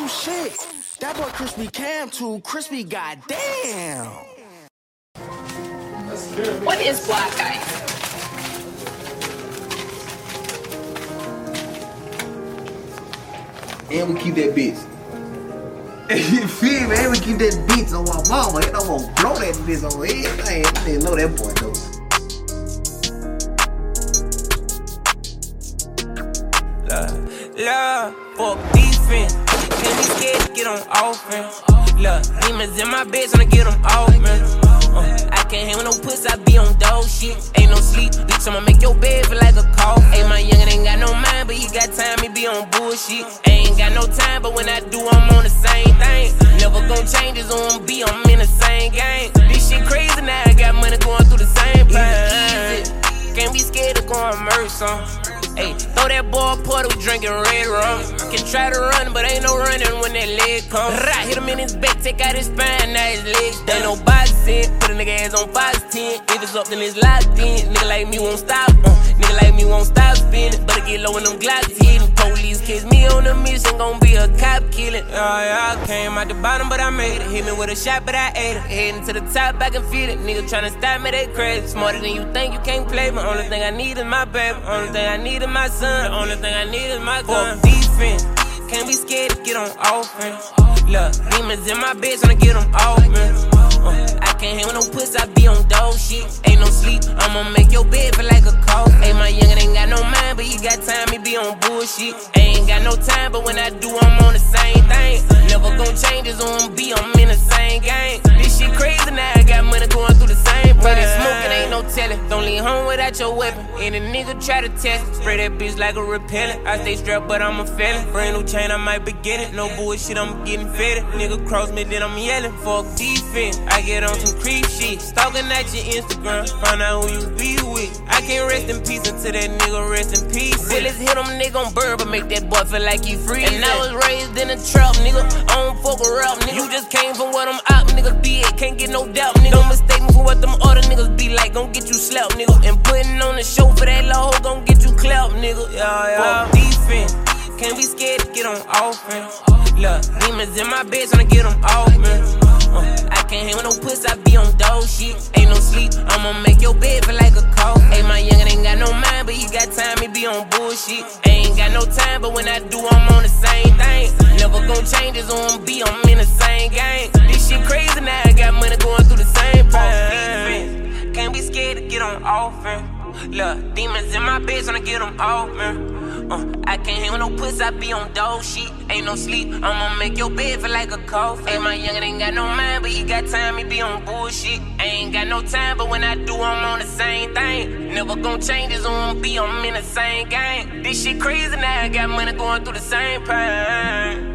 Oh shit, that boy Crispy Cam too crispy, goddamn. What is black ice? And we keep that bitch. You feel me? And we keep that bitch on my mama. And I'm gonna blow that bitch on everything. I didn't know that boy though. Love, fuck defense. Can't be scared to get on offense. Look, demons in my bitch, I'ma get them off, man. I can't hang with no pussy, I be on dog shit. Ain't no sleep, bitch, I'ma make your bed feel like a cough. Hey, my youngin' ain't got no mind, but he got time, he be on bullshit. Ain't got no time, but when I do, I'm on the same thing. Never gon' change his own beat, I'm in the same game. This shit crazy now, I got money going through the same pain. Can't be scared to go and murder some. Ayy, throw that ball portal, drinking red rum. Can try to run, but ain't no running when that leg comes. Hit him in his back, take out his spine, now his legs done. Ain't no boxing, put a nigga ass on Fox 10. If it's up, then it's locked in. Nigga like me won't stop, nigga like me won't stop spinning. Better get low when them Glocks hitting. Police kiss me on the mission, gon' be a cop killing. Yeah, I came out the bottom, but I made it. Hit me with a shot, but I ate it. Heading to the top, I can feel it. Nigga tryna stop me, they crazy. Smarter than you think, you can't play me. Only thing I need is my baby. Only thing I need is my son. The only thing I need is my gun. Fuck defense. Can't be scared to get on offense. Look, demons in my bitch, I'ma get them off, man. I can't hang with no pussy, I be on dog shit. Ain't no sleep, I'ma make your bed feel like a cough. Hey, my youngin' ain't got no mind, but he got time, he be on bullshit. Ain't got no time, but when I do, I'm on the same thing. Never gon' change his own beat, I'm in the same game. This shit crazy now, I got money going through the same pain. When it's smoking, ain't no telling. Don't leave home without your weapon. Any nigga try to test it, spray that bitch like a repellent. I stay strapped, but I'm a felon. Brand new chain, I might be getting. No bullshit, I'm getting fed. Nigga cross me, then I'm yelling. Fuck defense, I get on some creep shit. Stalking at your Instagram, find out who you be with. I can't rest in peace until that nigga rest in peace. Bullets hit him, nigga on bird, but make that boy feel like he free. And I was raised in a trap, nigga. I don't fuck with rap, nigga. You just came from what I'm op niggas be at, can't get no doubt, nigga. Don't mistake me for what them other niggas be like, gon' get you slapped, nigga. And putting on the show for that low hoe, gon' get you clapped, nigga. Yeah. Fuck defense, can't be scared to get on offense. Look, demons in my bitch, I'ma get them off, man. I can't hang with no pussy, I be on dog shit. Ain't no sleep, I'ma make your bed feel like a cough. Hey, my youngin' ain't got no mind, but he got time, he be on bullshit. Ain't got no time, but when I do, I'm on the same thing. Never gon' change his own beat, I'm in the same game. This shit crazy now, I got money going through the same pain. Can't be scared to get on offense. Look, demons in my bitch, I'ma get them off, man. I can't hang with no pussy, I be on dog shit. Ain't no sleep, I'ma make your bed feel like a cough. Hey, my youngin' ain't got no mind, but he got time, he be on bullshit. Ain't got no time, but when I do, I'm on the same thing. Never gon' change his own beat, I'm in the same game. This shit crazy now, I got money going through the same pain.